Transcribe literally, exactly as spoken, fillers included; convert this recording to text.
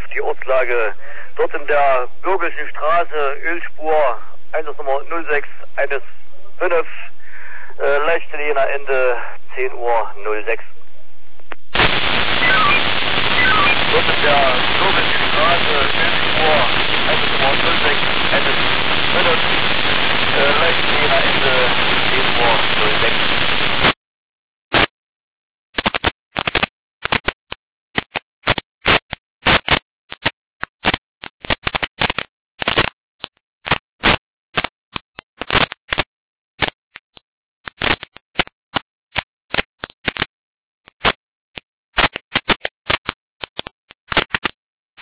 die Ortslage dort in der Bürgerlichen Straße, Ölspur, Einsatznummer null sechs eins fünf, äh, Leitstelle Jena, Ende zehn Uhr null sechs. Dort in der Bürgerlichen